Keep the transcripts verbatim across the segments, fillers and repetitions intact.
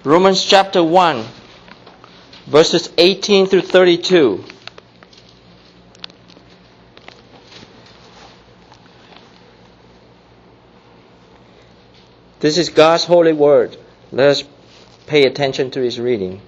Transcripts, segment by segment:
Romans chapter one, verses eighteen through thirty-two. This is God's holy word. Let us pay attention to His reading.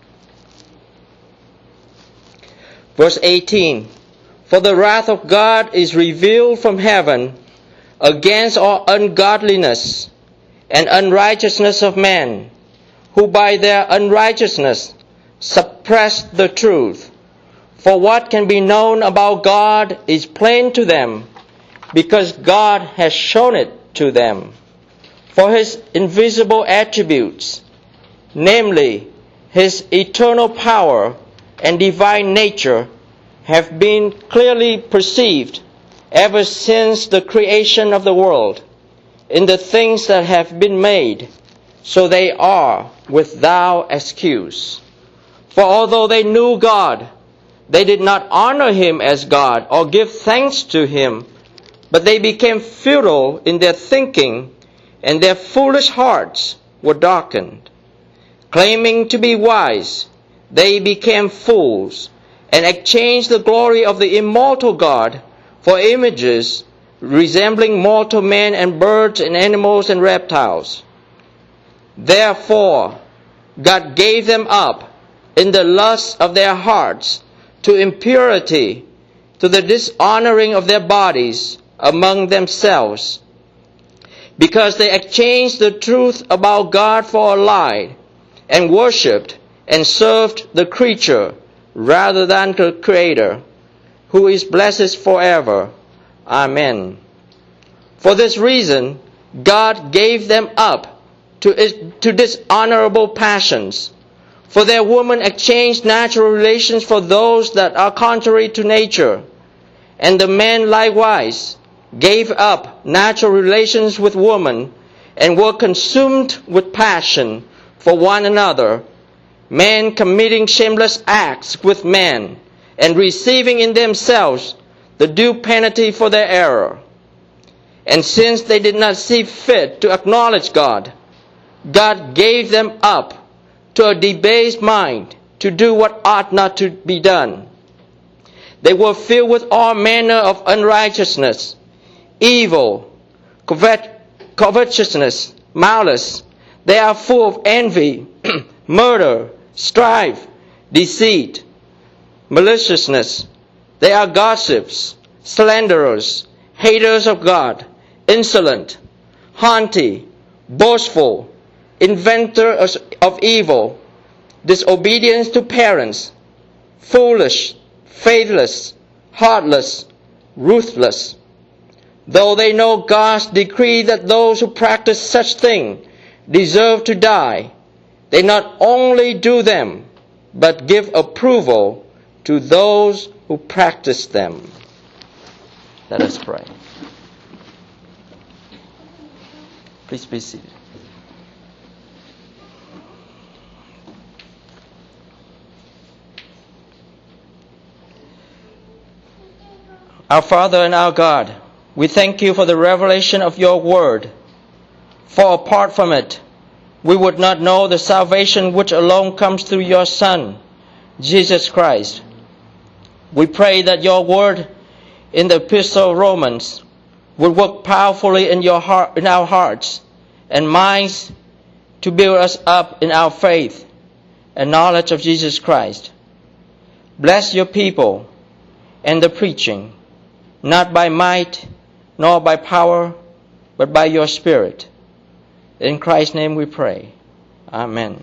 Verse eighteen. For the wrath of God is revealed from heaven against all ungodliness and unrighteousness of men, who by their unrighteousness suppress the truth. For what can be known about God is plain to them, because God has shown it to them. For His invisible attributes, namely His eternal power and divine nature, have been clearly perceived ever since the creation of the world in the things that have been made, so they are without excuse. For although they knew God, they did not honor Him as God or give thanks to Him, but they became futile in their thinking, and their foolish hearts were darkened. Claiming to be wise, they became fools, and exchanged the glory of the immortal God for images resembling mortal men and birds and animals and reptiles. Therefore, God gave them up in the lust of their hearts to impurity, to the dishonoring of their bodies among themselves, because they exchanged the truth about God for a lie, and worshipped and served the creature rather than the Creator, who is blessed forever. Amen. For this reason, God gave them up to, to dishonorable passions. For their women exchanged natural relations for those that are contrary to nature. And the men likewise gave up natural relations with women, and were consumed with passion for one another, men committing shameless acts with men, and receiving in themselves the due penalty for their error. And since they did not see fit to acknowledge God, God gave them up to a debased mind to do what ought not to be done. They were filled with all manner of unrighteousness, evil, covet, covetousness, malice. They are full of envy, murder, strife, deceit, maliciousness. They are gossips, slanderers, haters of God, insolent, haughty, boastful, inventors of evil, disobedient to parents, foolish, faithless, heartless, ruthless. Though they know God's decree that those who practice such things deserve to die, they not only do them, but give approval to those who practice them. Let us pray. Please be seated. Our Father and our God, we thank you for the revelation of your word. For apart from it, we would not know the salvation which alone comes through your Son, Jesus Christ. We pray that your word in the Epistle of Romans would work powerfully in your heart, in our hearts and minds, to build us up in our faith and knowledge of Jesus Christ. Bless your people and the preaching, not by might nor by power, but by your Spirit. In Christ's name we pray. Amen.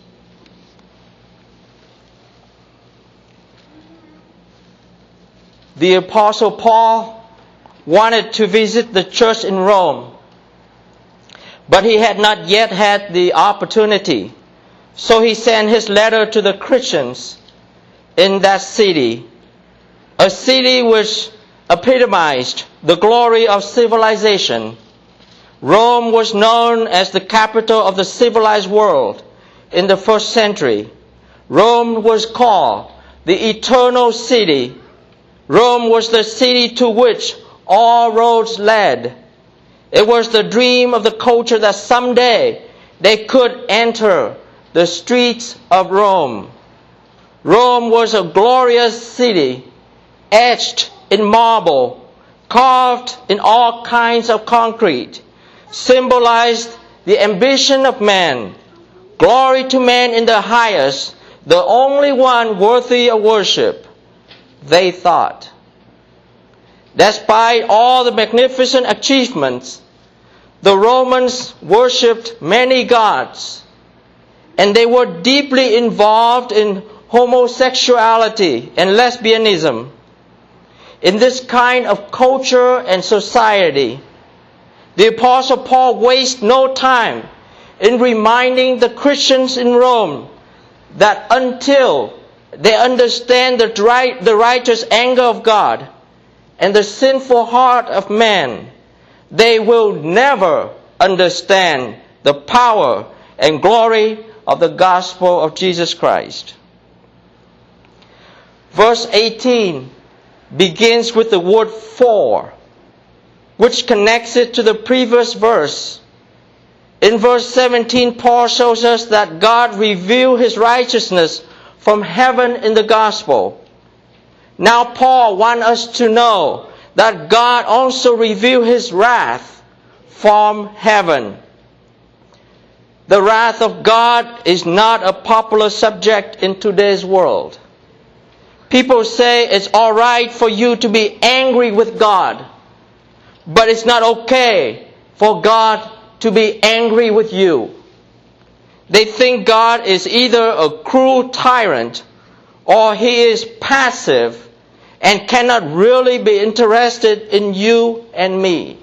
The Apostle Paul wanted to visit the church in Rome, but he had not yet had the opportunity. So he sent his letter to the Christians in that city, a city which epitomized the glory of civilization. Rome was known as the capital of the civilized world in the first century. Rome was called the Eternal City. Rome was the city to which all roads led. It was the dream of the culture that someday they could enter the streets of Rome. Rome was a glorious city, etched in marble, carved in all kinds of concrete, symbolized the ambition of man. Glory to man in the highest, the only one worthy of worship, they thought. Despite all the magnificent achievements, the Romans worshipped many gods, and they were deeply involved in homosexuality and lesbianism. In this kind of culture and society, the Apostle Paul wastes no time in reminding the Christians in Rome that until they understand the, right, the righteous anger of God and the sinful heart of man, they will never understand the power and glory of the gospel of Jesus Christ. Verse eighteen begins with the word for, which connects it to the previous verse. In verse seventeen, Paul shows us that God revealed His righteousness from heaven in the gospel. Now Paul wants us to know that God also revealed His wrath from heaven. The wrath of God is not a popular subject in today's world. People say it's all right for you to be angry with God, but it's not okay for God to be angry with you. They think God is either a cruel tyrant or He is passive and cannot really be interested in you and me.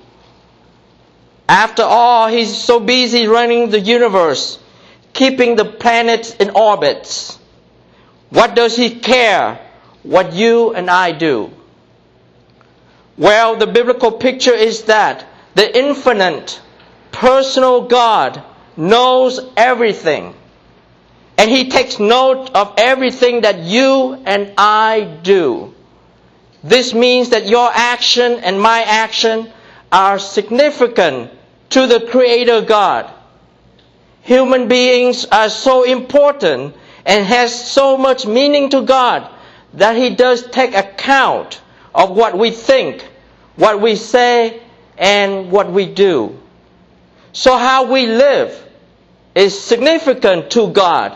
After all, He's so busy running the universe, keeping the planets in orbits. What does He care what you and I do? Well, the biblical picture is that the infinite, personal God knows everything, and He takes note of everything that you and I do. This means that your action and my action are significant to the Creator God. Human beings are so important and has so much meaning to God that He does take account of what we think, what we say, and what we do. So how we live is significant to God.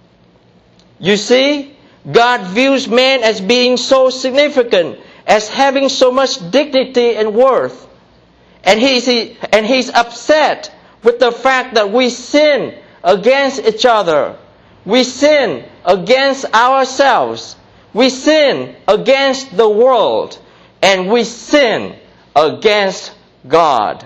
You see, God views man as being so significant, as having so much dignity and worth. And he's, and he's upset with the fact that we sin against each other. We sin against ourselves. We sin against the world. And we sin against God.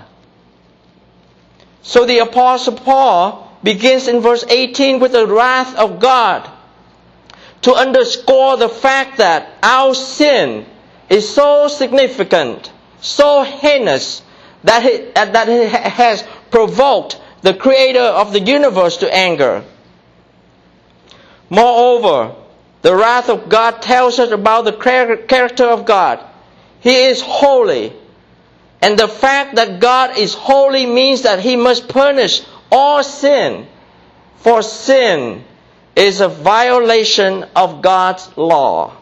So the Apostle Paul begins in verse eighteen with the wrath of God to underscore the fact that our sin is so significant, so heinous, that it, that it has provoked the Creator of the universe to anger. Moreover, the wrath of God tells us about the character of God. He is holy. And the fact that God is holy means that He must punish all sin. For sin is a violation of God's law.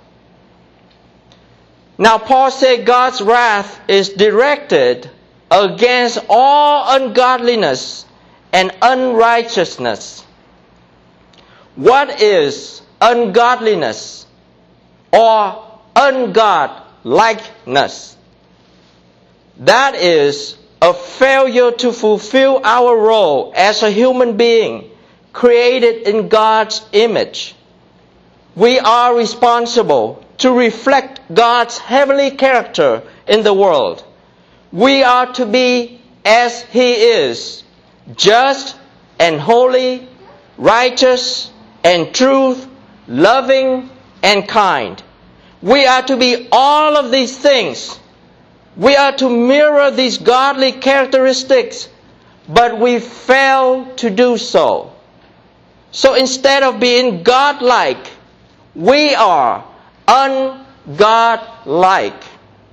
Now Paul said God's wrath is directed against all ungodliness and unrighteousness. What is ungodliness or ungodlikeness? That is a failure to fulfill our role as a human being created in God's image. We are responsible to reflect God's heavenly character in the world. We are to be as He is, just and holy, righteous and truth, loving and kind. We are to be all of these things. We are to mirror these godly characteristics, but we fail to do so. So instead of being godlike, we are ungodlike.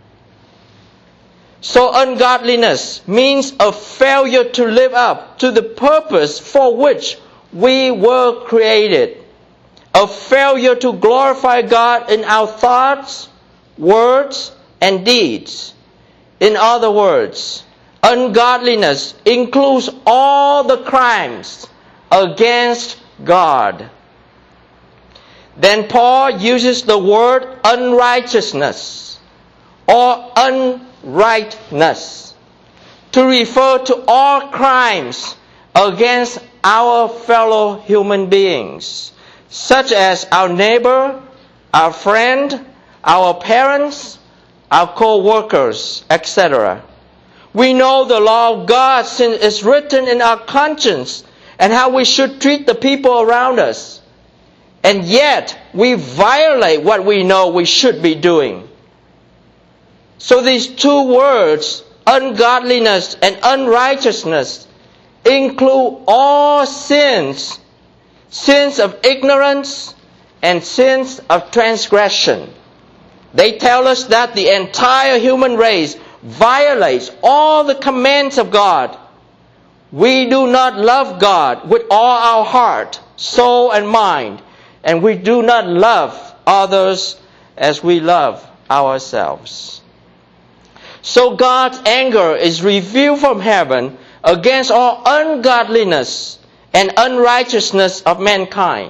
So ungodliness means a failure to live up to the purpose for which we were created. A failure to glorify God in our thoughts, words, and deeds. In other words, ungodliness includes all the crimes against God. Then Paul uses the word unrighteousness or unrightness to refer to all crimes against our fellow human beings, such as our neighbor, our friend, our parents, our co-workers, et cetera. We know the law of God since it's written in our conscience and how we should treat the people around us. And yet, we violate what we know we should be doing. So these two words, ungodliness and unrighteousness, include all sins, sins of ignorance and sins of transgression. They tell us that the entire human race violates all the commands of God. We do not love God with all our heart, soul, and mind, and we do not love others as we love ourselves. So God's anger is revealed from heaven against all ungodliness and unrighteousness of mankind.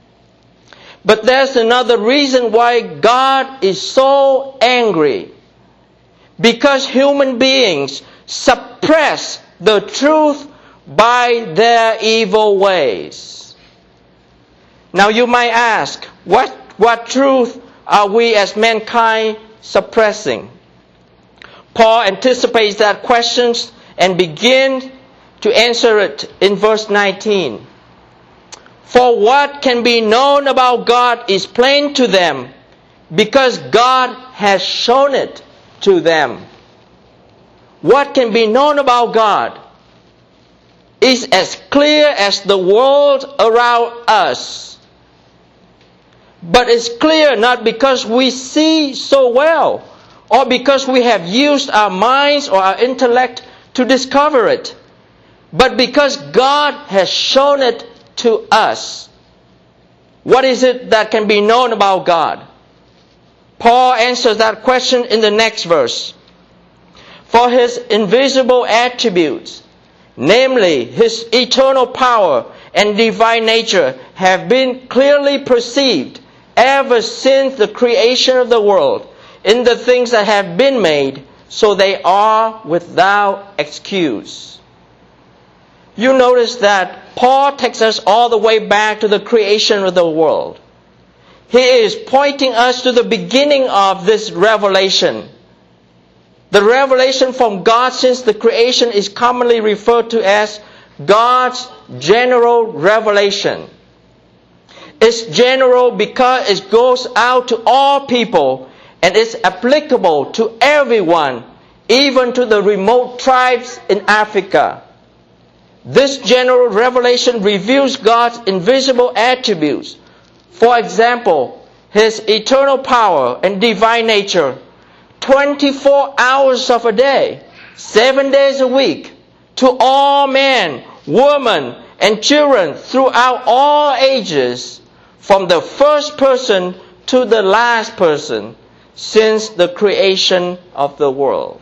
But there's another reason why God is so angry. Because human beings suppress the truth by their evil ways. Now you might ask, what, what truth are we as mankind suppressing? Paul anticipates that question and begins to answer it in verse nineteen. For what can be known about God is plain to them, because God has shown it to them. What can be known about God is as clear as the world around us. But it's clear not because we see so well, or because we have used our minds or our intellect to discover it, but because God has shown it to us. What is it that can be known about God? Paul answers that question in the next verse. For His invisible attributes, namely His eternal power and divine nature, have been clearly perceived ever since the creation of the world in the things that have been made, so they are without excuse. You notice that Paul takes us all the way back to the creation of the world. He is pointing us to the beginning of this revelation. The revelation from God since the creation is commonly referred to as God's general revelation. It's general because it goes out to all people and is applicable to everyone, even to the remote tribes in Africa. This general revelation reveals God's invisible attributes. For example, His eternal power and divine nature, twenty-four hours of a day, seven days a week, to all men, women, and children throughout all ages, from the first person to the last person, since the creation of the world.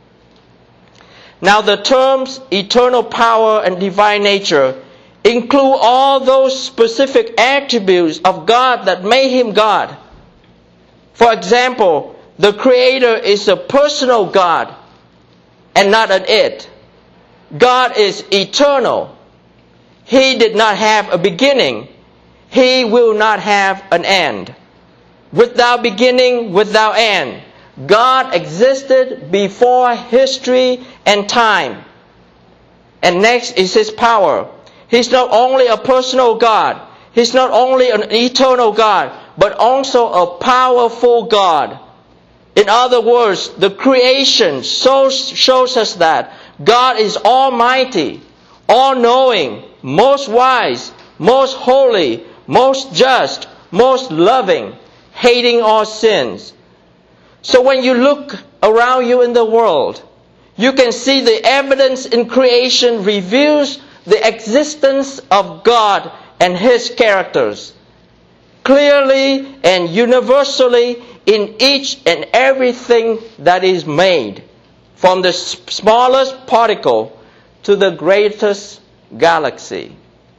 Now the terms eternal power and divine nature include all those specific attributes of God that made Him God. For example, the Creator is a personal God and not an it. God is eternal. He did not have a beginning. He will not have an end. Without beginning, without end. God existed before history and time. And next is His power. He's not only a personal God, He's not only an eternal God, but also a powerful God. In other words, the creation shows, shows us that God is almighty, all-knowing, most wise, most holy, most just, most loving, hating all sins. So when you look around you in the world, you can see the evidence in creation reveals the existence of God and His characters clearly and universally in each and everything that is made, from the smallest particle to the greatest galaxy.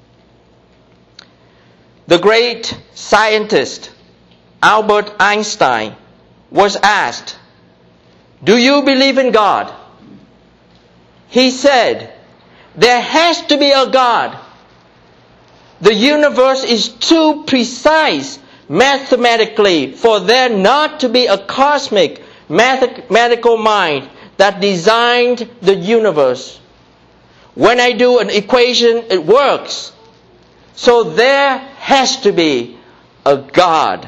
The great scientist Albert Einstein was asked, "Do you believe in God?" He said, "There has to be a God. The universe is too precise mathematically for there not to be a cosmic mathematical mind that designed the universe. When I do an equation, it works. So there has to be a God."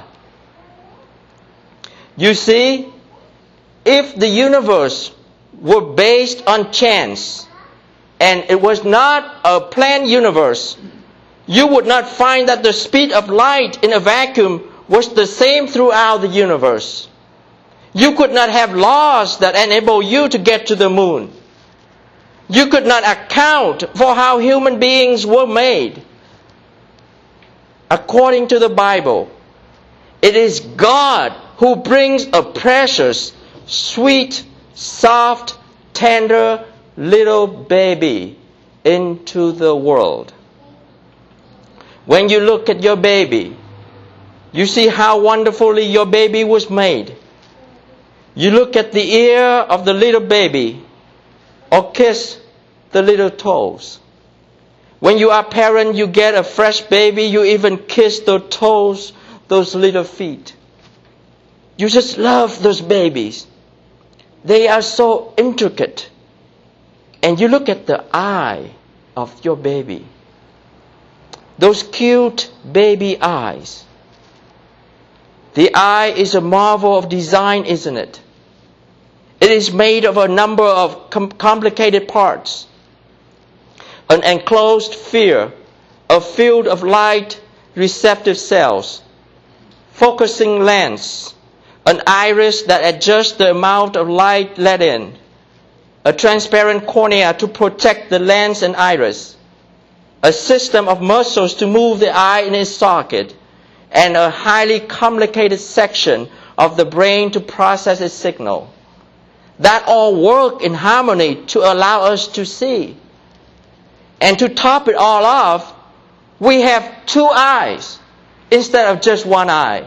You see, if the universe were based on chance, and it was not a planned universe, you would not find that the speed of light in a vacuum was the same throughout the universe. You could not have laws that enable you to get to the moon. You could not account for how human beings were made. According to the Bible, it is God who brings a precious, sweet, soft, tender little baby into the world. When you look at your baby, you see how wonderfully your baby was made. You look at the ear of the little baby or kiss the little toes. When you are a parent, you get a fresh baby, you even kiss the toes, those little feet. You just love those babies. They are so intricate. And you look at the eye of your baby. Those cute baby eyes. The eye is a marvel of design, isn't it? It is made of a number of com- complicated parts. An enclosed sphere, a field of light receptive cells, focusing lens, an iris that adjusts the amount of light let in, a transparent cornea to protect the lens and iris, a system of muscles to move the eye in its socket, and a highly complicated section of the brain to process its signal. That all work in harmony to allow us to see. And to top it all off, we have two eyes instead of just one eye.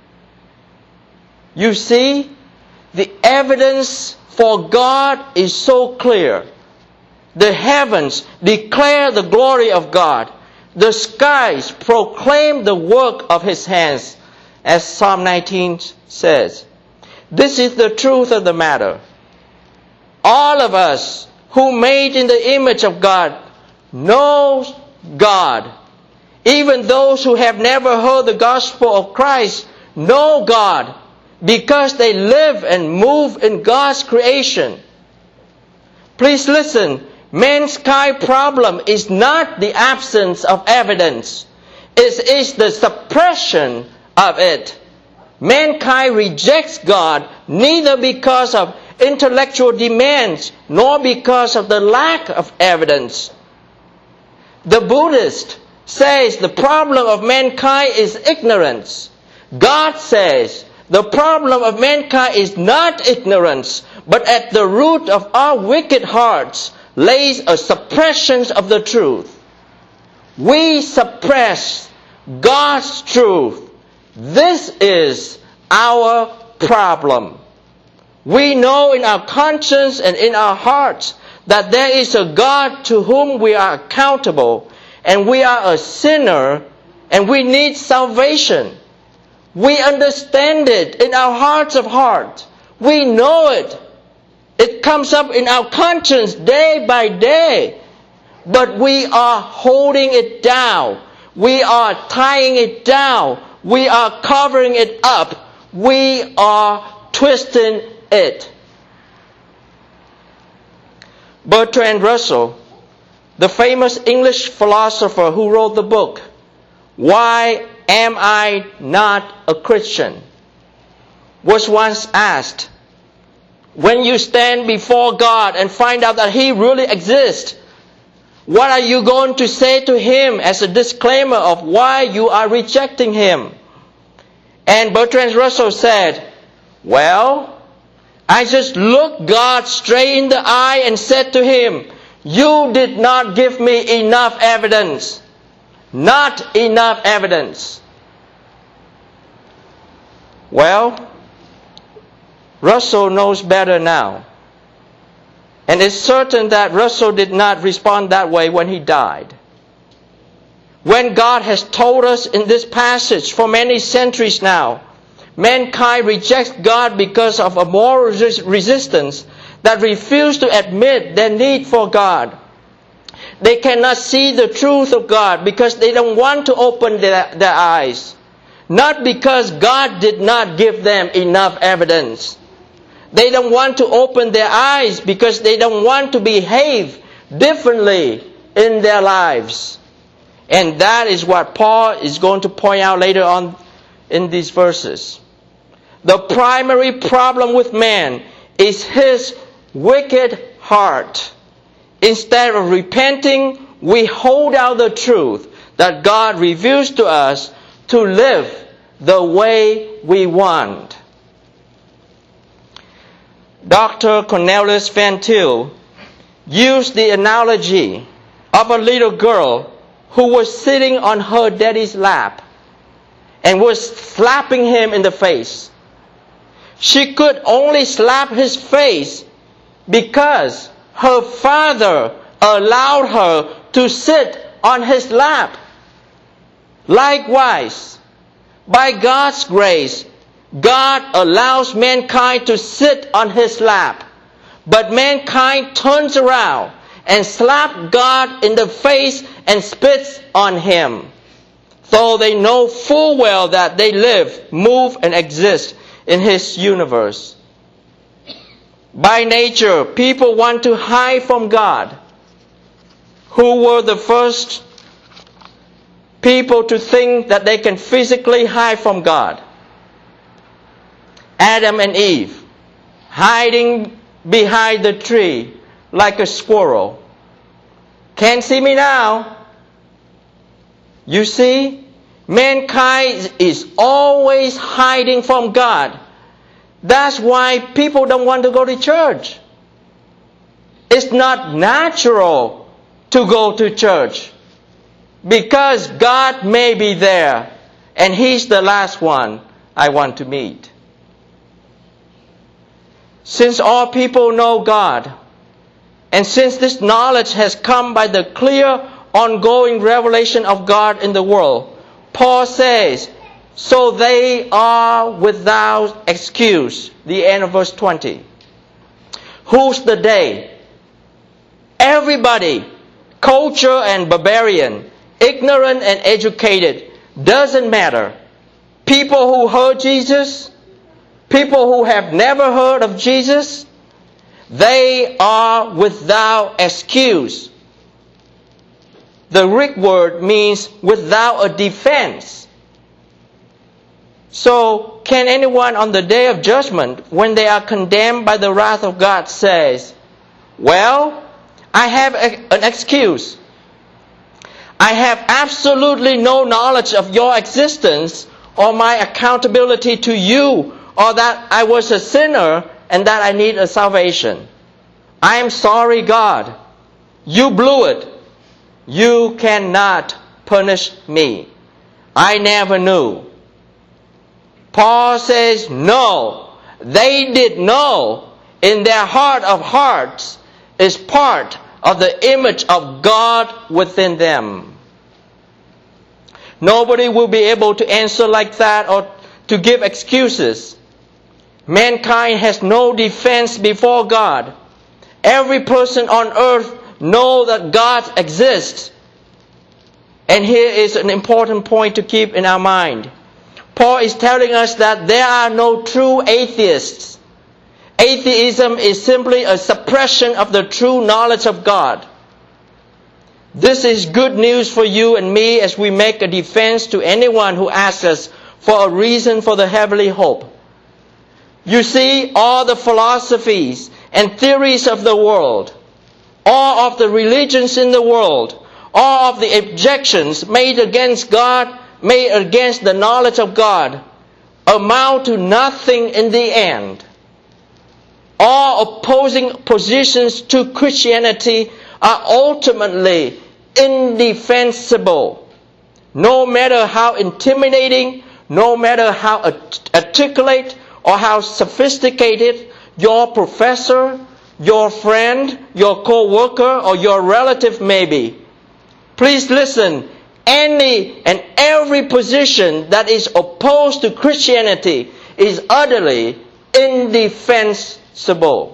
You see, the evidence for God is so clear. The heavens declare the glory of God. The skies proclaim the work of His hands, as Psalm nineteen says. This is the truth of the matter. All of us who made in the image of God knows God. Even those who have never heard the gospel of Christ know God because they live and move in God's creation. Please listen. Mankind's problem is not the absence of evidence. It is the suppression of it. Mankind rejects God neither because of intellectual demands nor because of the lack of evidence. The Buddhist says the problem of mankind is ignorance. God says the problem of mankind is not ignorance, but at the root of our wicked hearts lays a suppression of the truth. We suppress God's truth. This is our problem. We know in our conscience and in our hearts that there is a God to whom we are accountable, and we are a sinner, and we need salvation. We understand it in our hearts of heart. We know it. It comes up in our conscience day by day. But we are holding it down. We are tying it down. We are covering it up. We are twisting it. Bertrand Russell, the famous English philosopher who wrote the book, Why Am I Not a Christian?, was once asked, when you stand before God and find out that He really exists, What are you going to say to him as a disclaimer of why you are rejecting him? And Bertrand Russell said, well, I just looked God straight in the eye and said to him, you did not give me enough evidence. Not enough evidence. Well, Russell knows better now. And it's certain that Russell did not respond that way when he died. When God has told us in this passage for many centuries now, mankind rejects God because of a moral resistance that refuse to admit their need for God. They cannot see the truth of God because they don't want to open their, their eyes. Not because God did not give them enough evidence. They don't want to open their eyes because they don't want to behave differently in their lives. And that is what Paul is going to point out later on in these verses. The primary problem with man is his wicked heart. Instead of repenting, we hold out the truth that God reveals to us to live the way we want. Doctor Cornelius Van Til used the analogy of a little girl who was sitting on her daddy's lap and was slapping him in the face. She could only slap his face because her father allowed her to sit on his lap. Likewise, by God's grace, God allows mankind to sit on his lap, but mankind turns around and slaps God in the face and spits on him, though they know full well that they live, move, and exist in his universe. By nature, people want to hide from God. Who were the first people to think that they can physically hide from God? Adam and Eve, hiding behind the tree like a squirrel. Can't see me now. You see, mankind is always hiding from God. That's why people don't want to go to church. It's not natural to go to church because God may be there and He's the last one I want to meet. Since all people know God, and since this knowledge has come by the clear, ongoing revelation of God in the world, Paul says, so they are without excuse. The end of verse twenty. Who's the they? Everybody, culture and barbarian, ignorant and educated, doesn't matter. People who heard Jesus, people who have never heard of Jesus, they are without excuse. The Greek word means without a defense. So, can anyone on the day of judgment, when they are condemned by the wrath of God, says, well, I have a, an excuse. I have absolutely no knowledge of your existence or my accountability to you, or that I was a sinner and that I need a salvation. I am sorry, God. You blew it. You cannot punish me. I never knew. Paul says, no, they did know in their heart of hearts is part of the image of God within them. Nobody will be able to answer like that or to give excuses. Mankind has no defense before God. Every person on earth knows that God exists. And here is an important point to keep in our mind. Paul is telling us that there are no true atheists. Atheism is simply a suppression of the true knowledge of God. This is good news for you and me as we make a defense to anyone who asks us for a reason for the heavenly hope. You see, all the philosophies and theories of the world, all of the religions in the world, all of the objections made against God, made against the knowledge of God, amount to nothing in the end. All opposing positions to Christianity are ultimately indefensible. No matter how intimidating, no matter how articulate or how sophisticated your professor, your friend, your co-worker, or your relative may be. Please listen, any and every position that is opposed to Christianity is utterly indefensible.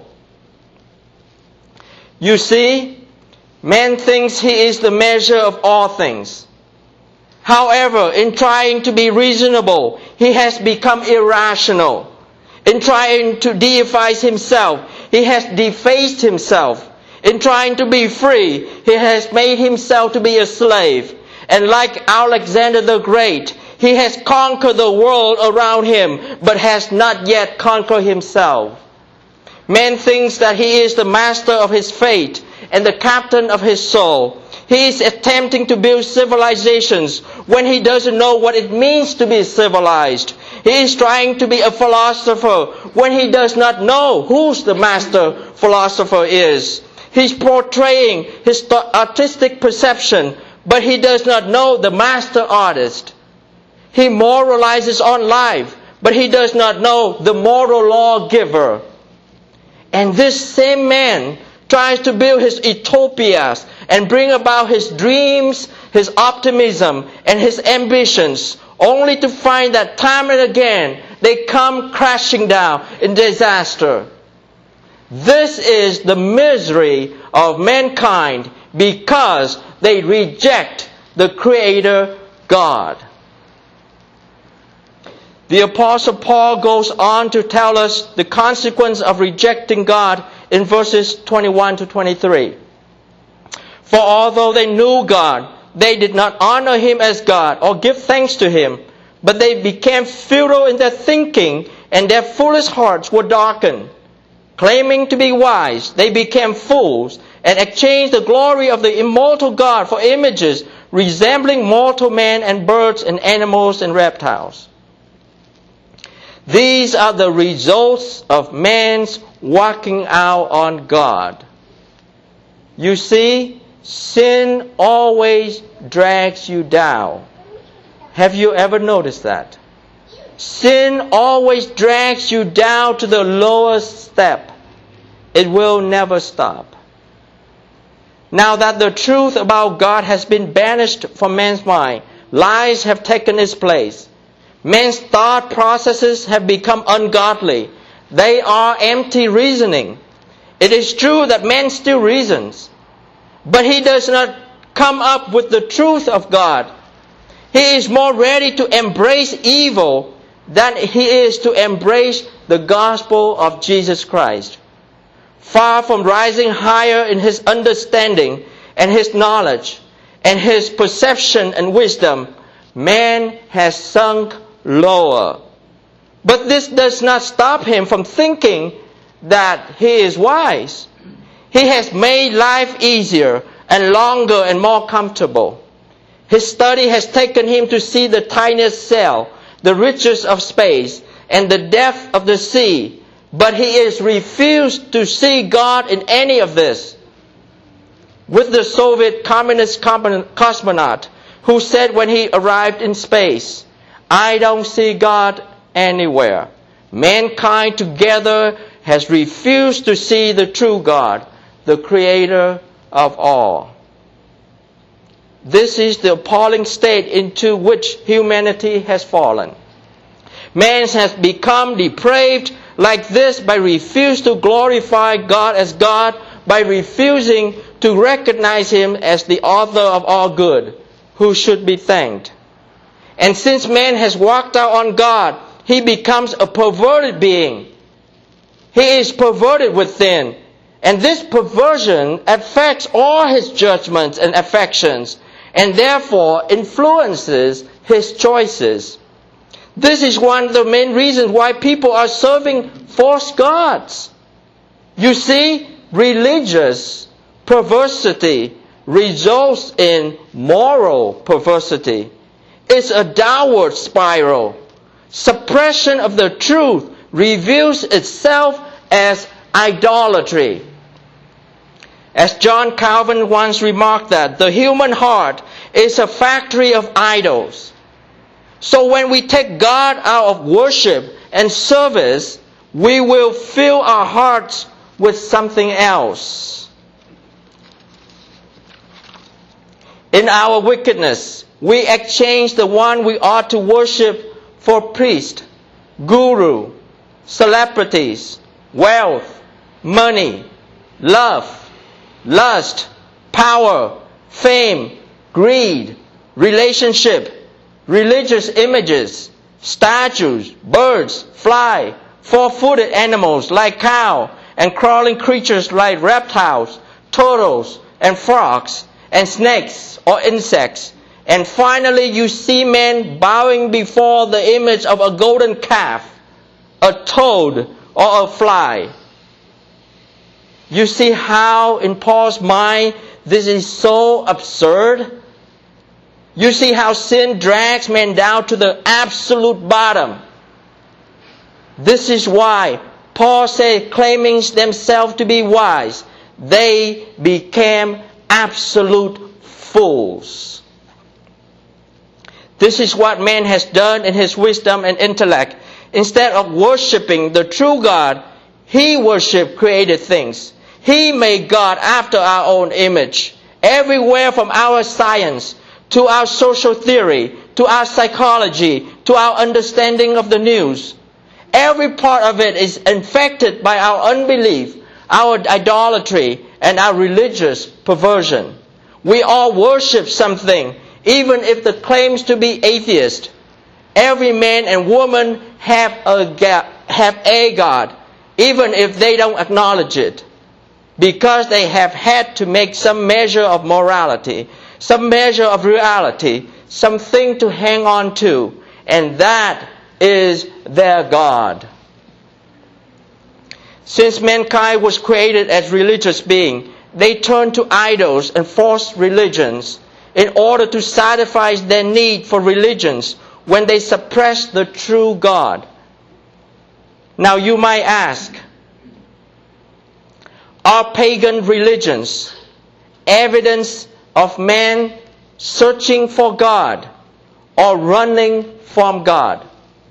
You see, man thinks he is the measure of all things. However, in trying to be reasonable, he has become irrational. In trying to deify himself, he has defaced himself. In trying to be free, he has made himself to be a slave. And like Alexander the Great, he has conquered the world around him, but has not yet conquered himself. Man thinks that he is the master of his fate and the captain of his soul. He is attempting to build civilizations when he doesn't know what it means to be civilized. He is trying to be a philosopher when he does not know who the master philosopher is. He's portraying his artistic perception, but he does not know the master artist. He moralizes on life, but he does not know the moral lawgiver. And this same man tries to build his utopias and bring about his dreams, his optimism, and his ambitions, only to find that time and again they come crashing down in disaster. This is the misery of mankind because they reject the Creator God. The Apostle Paul goes on to tell us the consequence of rejecting God in verses twenty-one to twenty-three. For although they knew God, they did not honor Him as God or give thanks to Him, but they became futile in their thinking, and their foolish hearts were darkened. Claiming to be wise, they became fools and exchanged the glory of the immortal God for images resembling mortal men and birds and animals and reptiles. These are the results of man's walking out on God. You see, sin always drags you down. Have you ever noticed that? Sin always drags you down to the lowest step. It will never stop. Now that the truth about God has been banished from man's mind, lies have taken its place. Man's thought processes have become ungodly. They are empty reasoning. It is true that man still reasons, but he does not come up with the truth of God. He is more ready to embrace evil than he is to embrace the gospel of Jesus Christ. Far from rising higher in his understanding and his knowledge and his perception and wisdom, man has sunk lower. But this does not stop him from thinking that he is wise. He has made life easier and longer and more comfortable. His study has taken him to see the tiniest cell, the riches of space, and the depth of the sea. But he is refused to see God in any of this. With the Soviet communist cosmonaut who said when he arrived in space, "I don't see God anywhere." Mankind together has refused to see the true God, the Creator of all. This is the appalling state into which humanity has fallen. Man has become depraved like this by refusing to glorify God as God, by refusing to recognize Him as the author of all good, who should be thanked. And since man has walked out on God, he becomes a perverted being. He is perverted within. And this perversion affects all his judgments and affections, and therefore influences his choices. This is one of the main reasons why people are serving false gods. You see, religious perversity results in moral perversity. It's a downward spiral. Suppression of the truth reveals itself as idolatry. As John Calvin once remarked that the human heart is a factory of idols. So when we take God out of worship and service, we will fill our hearts with something else. In our wickedness, we exchange the one we ought to worship for priest, guru, celebrities, wealth, money, love, lust, power, fame, greed, relationship, religious images, statues, birds, fly, four-footed animals like cow, and crawling creatures like reptiles, turtles, and frogs, and snakes or insects. And finally, you see men bowing before the image of a golden calf, a toad, or a fly. You see how in Paul's mind this is so absurd? You see how sin drags men down to the absolute bottom. This is why Paul said, claiming themselves to be wise, they became absolute fools. This is what man has done in his wisdom and intellect. Instead of worshiping the true God, he worshipped created things. He made God after our own image. Everywhere from our science to our social theory, to our psychology, to our understanding of the news, every part of it is infected by our unbelief, our idolatry, and our religious perversion. We all worship something, even if the claims to be atheist. Every man and woman have a, have a God, even if they don't acknowledge it, because they have had to make some measure of morality, some measure of reality, something to hang on to, and that is their God. Since mankind was created as religious beings, they turned to idols and false religions in order to satisfy their need for religions when they suppressed the true God. Now you might ask, are pagan religions evidence of man searching for God or running from God?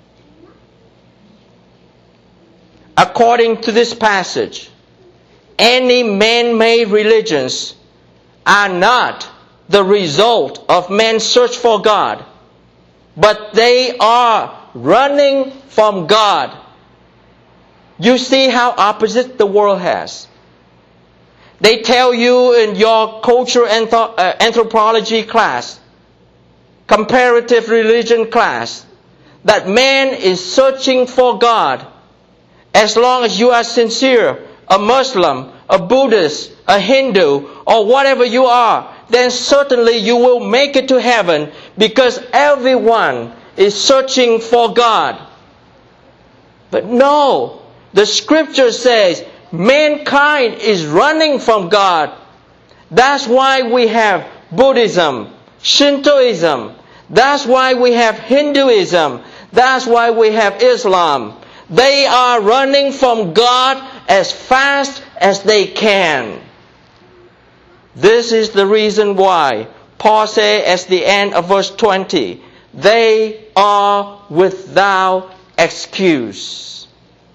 According to this passage, any man-made religions are not the result of man's search for God, but they are running from God. You see how opposite the world has. They tell you in your cultural anthropology class, comparative religion class, that man is searching for God. As long as you are sincere, a Muslim, a Buddhist, a Hindu, or whatever you are, then certainly you will make it to heaven, because everyone is searching for God. But no, the scripture says mankind is running from God. That's why we have Buddhism, Shintoism. That's why we have Hinduism. That's why we have Islam. They are running from God as fast as they can. This is the reason why Paul says at the end of verse twenty, they are without excuse.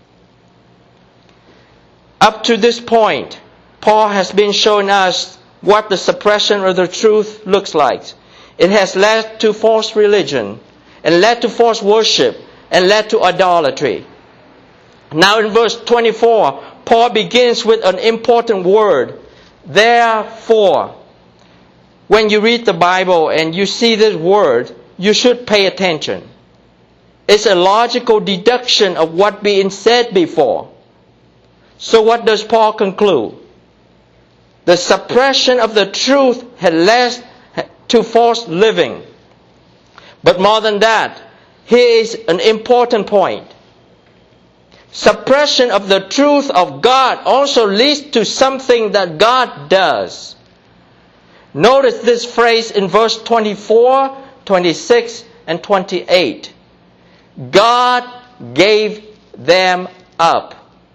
Up to this point, Paul has been showing us what the suppression of the truth looks like. It has led to false religion, and led to false worship, and led to idolatry. Now in verse twenty-four, Paul begins with an important word, therefore. When you read the Bible and you see this word, you should pay attention. It's a logical deduction of what being said before. So what does Paul conclude? The suppression of the truth had led to false living. But more than that, here is an important point. Suppression of the truth of God also leads to something that God does. Notice this phrase in verse twenty-four, twenty-six, and twenty-eight. God gave them up.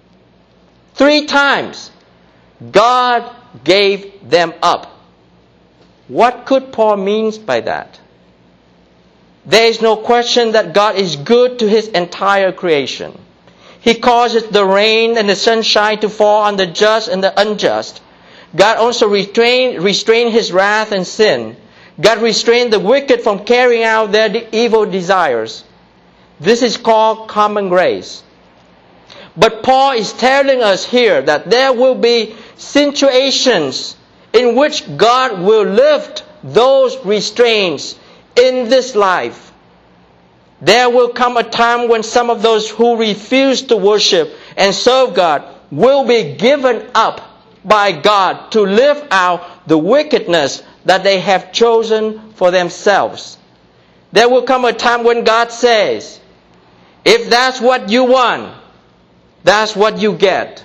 Three times, God gave them up. What could Paul mean by that? There is no question that God is good to His entire creation. He causes the rain and the sunshine to fall on the just and the unjust. God also restrained restrain His wrath and sin. God restrained the wicked from carrying out their de- evil desires. This is called common grace. But Paul is telling us here that there will be situations in which God will lift those restraints in this life. There will come a time when some of those who refuse to worship and serve God will be given up by God to live out the wickedness that they have chosen for themselves. There will come a time when God says, if that's what you want, that's what you get.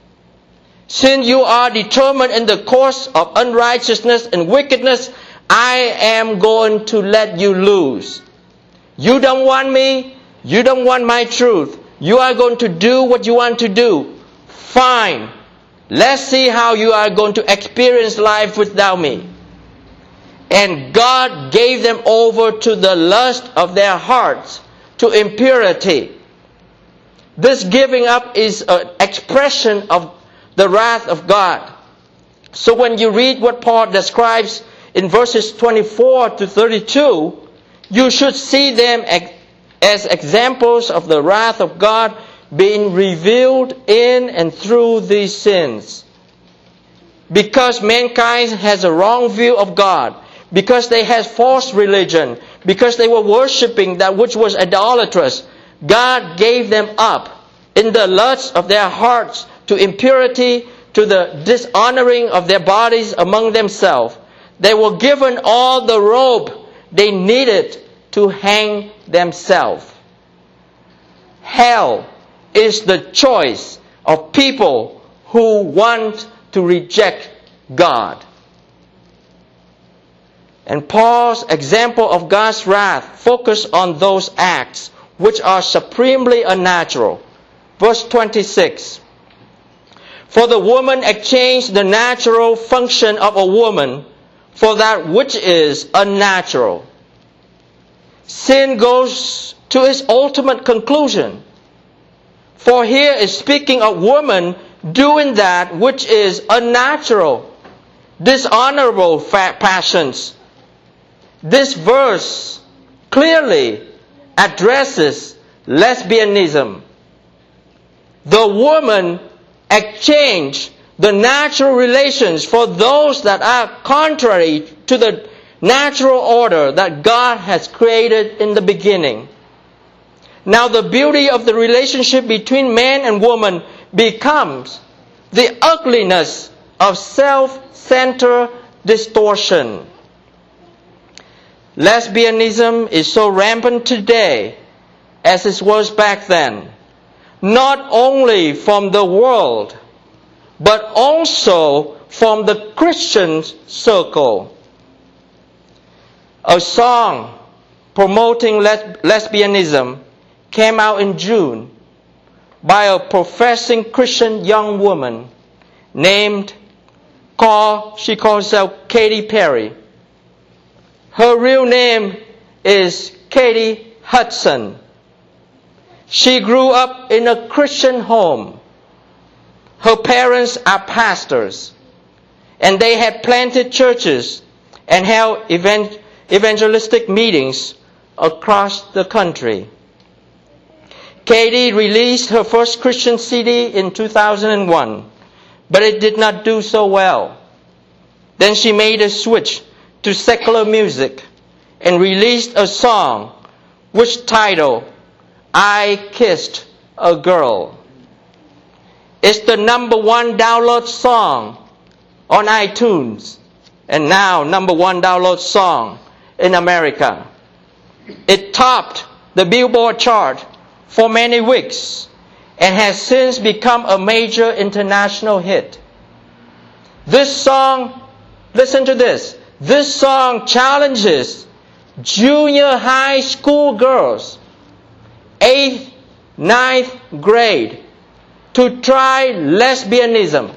Since you are determined in the course of unrighteousness and wickedness, I am going to let you lose. You don't want me. You don't want my truth. You are going to do what you want to do. Fine. Let's see how you are going to experience life without me. And God gave them over to the lust of their hearts, to impurity. This giving up is an expression of the wrath of God. So when you read what Paul describes in verses twenty-four to thirty-two, you should see them as examples of the wrath of God being revealed in and through these sins. Because mankind has a wrong view of God, because they had false religion, because they were worshipping that which was idolatrous, God gave them up in the lust of their hearts to impurity, to the dishonoring of their bodies among themselves. They were given all the rope they needed to hang themselves. Hell is the choice of people who want to reject God. And Paul's example of God's wrath focused on those acts which are supremely unnatural. Verse twenty-six. For the woman exchanged the natural function of a woman for that which is unnatural. Sin goes to its ultimate conclusion. For here is speaking of woman doing that which is unnatural, dishonorable passions. This verse clearly addresses lesbianism. The woman exchanged the natural relations for those that are contrary to the natural order that God has created in the beginning. Now the beauty of the relationship between man and woman becomes the ugliness of self-centered distortion. Lesbianism is so rampant today as it was back then, not only from the world, but also from the Christian circle. A song promoting les- lesbianism came out in June by a professing Christian young woman named, call, she calls herself Katy Perry. Her real name is Katie Hudson. She grew up in a Christian home. Her parents are pastors, and they had planted churches and held event, evangelistic meetings across the country. Katie released her first Christian C D in two thousand one, but it did not do so well. Then she made a switch to secular music and released a song which titled, I Kissed a Girl. It's the number one download song on iTunes, and now number one download song in America. It topped the Billboard chart for many weeks, and has since become a major international hit. This song, listen to this, this song challenges junior high school girls, eighth, ninth grade, to try lesbianism.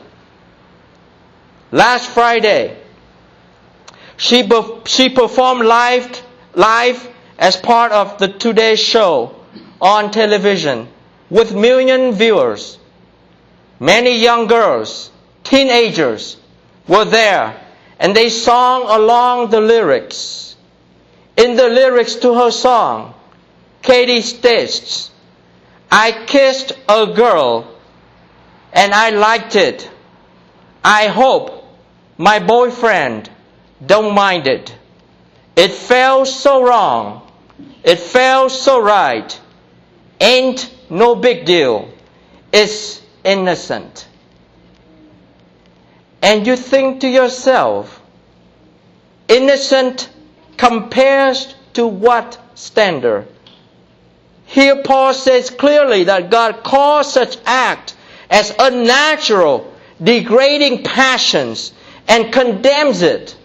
Last Friday, she, she performed live, live as part of the Today Show on television with million viewers. Many young girls, teenagers, were there, and they sang along the lyrics. In the lyrics to her song, Katie states, "I kissed a girl and I liked it. I hope my boyfriend don't mind it. It felt so wrong. It felt so right. Ain't no big deal. It's innocent." And you think to yourself, innocent compares to what standard? Here Paul says clearly that God calls such act as unnatural, degrading passions and condemns it.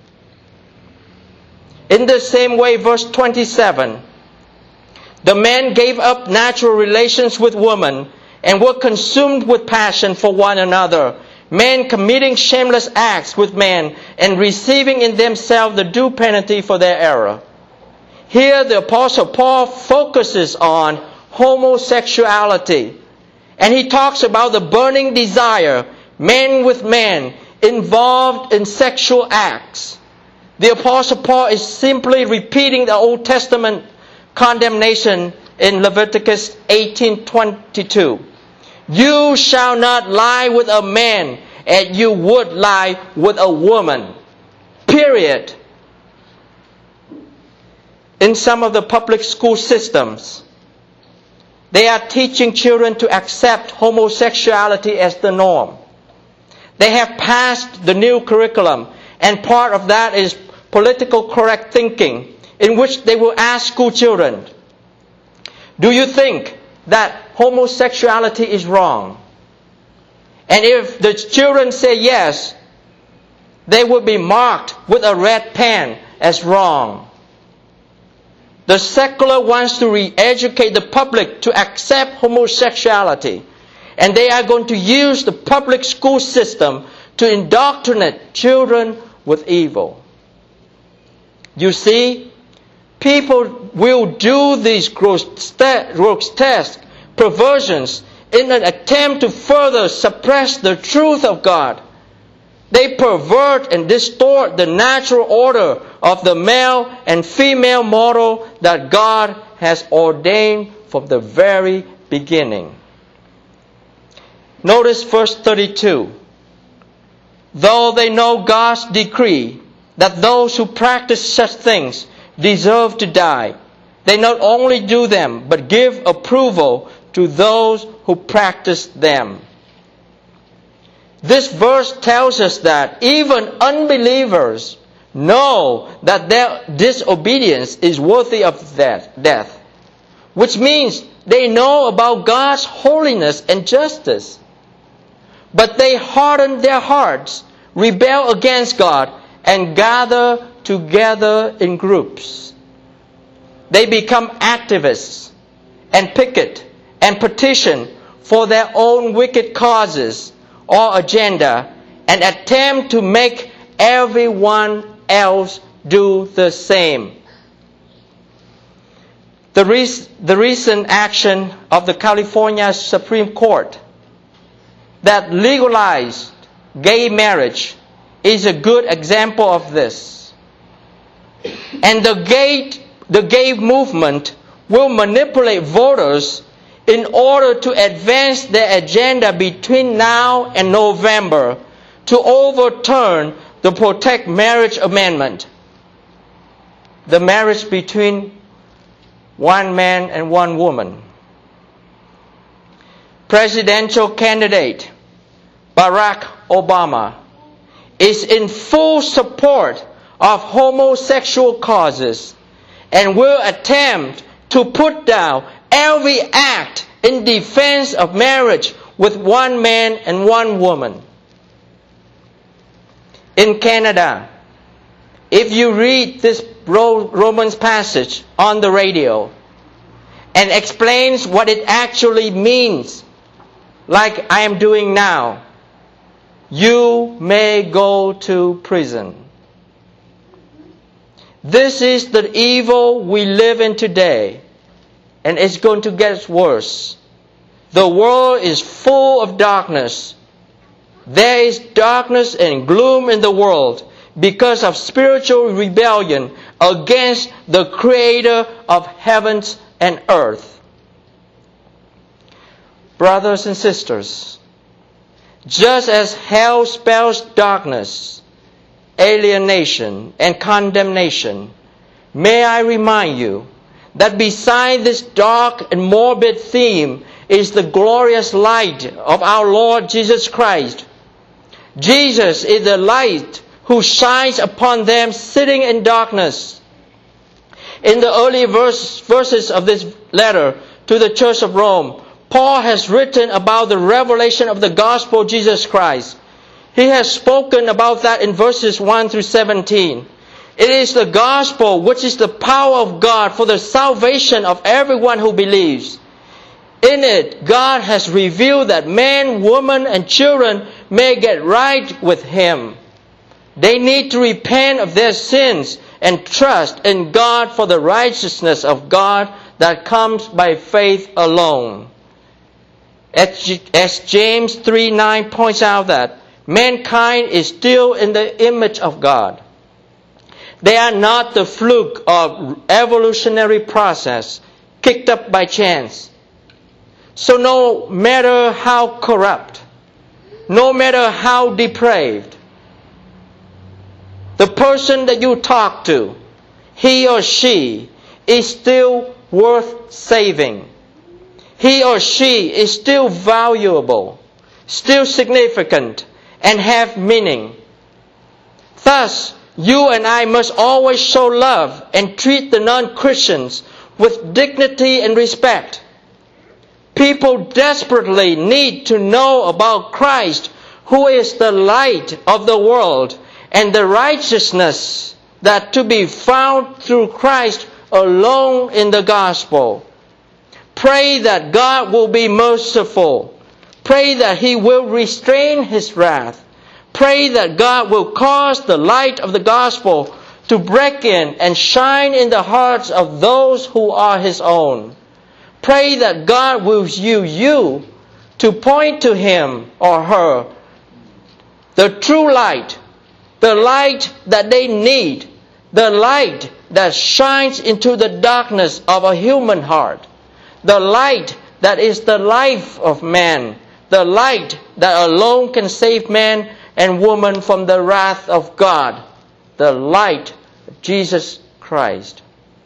In the same way, verse twenty-seven, the men gave up natural relations with women and were consumed with passion for one another, men committing shameless acts with men and receiving in themselves the due penalty for their error. Here the Apostle Paul focuses on homosexuality, and he talks about the burning desire, men with men, involved in sexual acts. The Apostle Paul is simply repeating the Old Testament condemnation in Leviticus eighteen twenty-two. You shall not lie with a man, and you would lie with a woman. Period. In some of the public school systems, they are teaching children to accept homosexuality as the norm. They have passed the new curriculum, and part of that is political correct thinking, in which they will ask school children, do you think that homosexuality is wrong? And if the children say yes, they will be marked with a red pen as wrong. The secular wants to re-educate the public to accept homosexuality, and they are going to use the public school system to indoctrinate children with evil. You see, people will do these grotesque perversions in an attempt to further suppress the truth of God. They pervert and distort the natural order of the male and female model that God has ordained from the very beginning. Notice verse thirty-two. Though they know God's decree that those who practice such things deserve to die, they not only do them, but give approval to those who practice them. This verse tells us that even unbelievers know that their disobedience is worthy of death, which means they know about God's holiness and justice. But they harden their hearts, rebel against God, and gather together in groups. They become activists and picket and petition for their own wicked causes or agenda and attempt to make everyone else do the same. The, re- the recent action of the California Supreme Court that legalized gay marriage is a good example of this. And the gay, the gay movement will manipulate voters in order to advance their agenda between now and November to overturn the Protect Marriage Amendment, the marriage between one man and one woman. Presidential candidate Barack Obama is in full support of homosexual causes and will attempt to put down every act in defense of marriage with one man and one woman. In Canada, if you read this Romans passage on the radio and explains what it actually means, like I am doing now, you may go to prison. This is the evil we live in today, and it's going to get worse. The world is full of darkness. There is darkness and gloom in the world because of spiritual rebellion against the Creator of heavens and earth. Brothers and sisters, just as hell spells darkness, alienation, and condemnation, may I remind you that beside this dark and morbid theme is the glorious light of our Lord Jesus Christ. Jesus is the light who shines upon them sitting in darkness. In the early verse, verses of this letter to the Church of Rome, Paul has written about the revelation of the gospel of Jesus Christ. He has spoken about that in verses one through seventeen. It is the gospel which is the power of God for the salvation of everyone who believes. In it, God has revealed that man, woman, and children may get right with Him. They need to repent of their sins and trust in God for the righteousness of God that comes by faith alone. As James three nine points out that mankind is still in the image of God. They are not the fluke of evolutionary process kicked up by chance. So no matter how corrupt, no matter how depraved, the person that you talk to, he or she is still worth saving. He or she is still valuable, still significant, and have meaning. Thus, you and I must always show love and treat the non-Christians with dignity and respect. People desperately need to know about Christ, who is the light of the world, and the righteousness that to be found through Christ alone in the gospel. Pray that God will be merciful. Pray that He will restrain His wrath. Pray that God will cause the light of the gospel to break in and shine in the hearts of those who are His own. Pray that God will use you to point to him or her the true light, the light that they need, the light that shines into the darkness of a human heart, the light that is the life of man, the light that alone can save man and woman from the wrath of God, the light of Jesus Christ.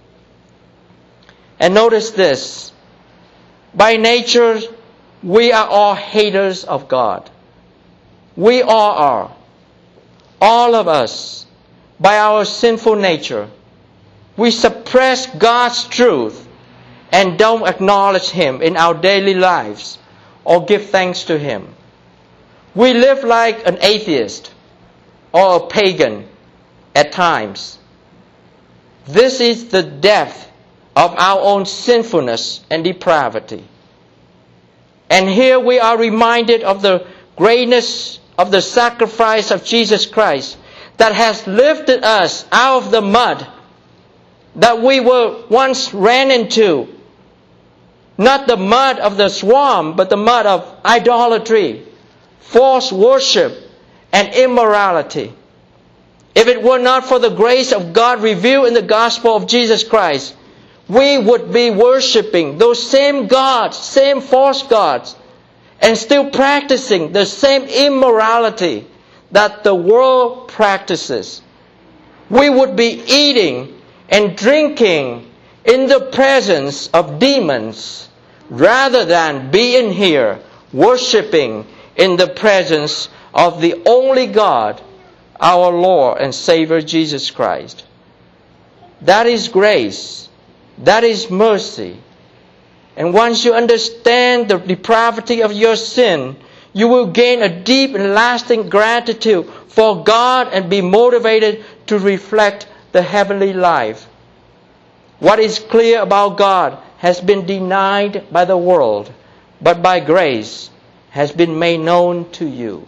And notice this. By nature, we are all haters of God. We all are. All of us, by our sinful nature, we suppress God's truth and don't acknowledge Him in our daily lives or give thanks to Him. We live like an atheist or a pagan at times. This is the depth of our own sinfulness and depravity. And here we are reminded of the greatness of the sacrifice of Jesus Christ that has lifted us out of the mud that we were once ran into. Not the mud of the swamp, but the mud of idolatry, false worship, and immorality. If it were not for the grace of God revealed in the gospel of Jesus Christ, we would be worshiping those same gods, same false gods, and still practicing the same immorality that the world practices. We would be eating and drinking in the presence of demons rather than being here worshiping in the presence of the only God, our Lord and Savior Jesus Christ. That is grace. That is mercy. And once you understand the depravity of your sin, you will gain a deep and lasting gratitude for God and be motivated to reflect the heavenly life. What is clear about God has been denied by the world, but by grace has been made known to you.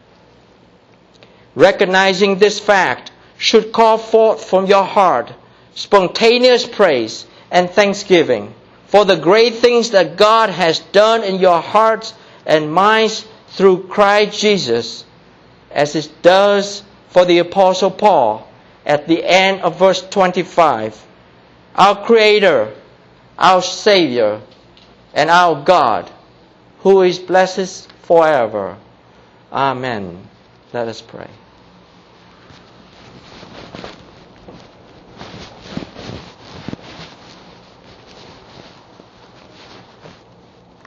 Recognizing this fact should call forth from your heart spontaneous praise and thanksgiving for the great things that God has done in your hearts and minds through Christ Jesus, as it does for the Apostle Paul at the end of verse twenty-five. Our Creator, our Savior, and our God, who is blessed forever. Amen. Let us pray.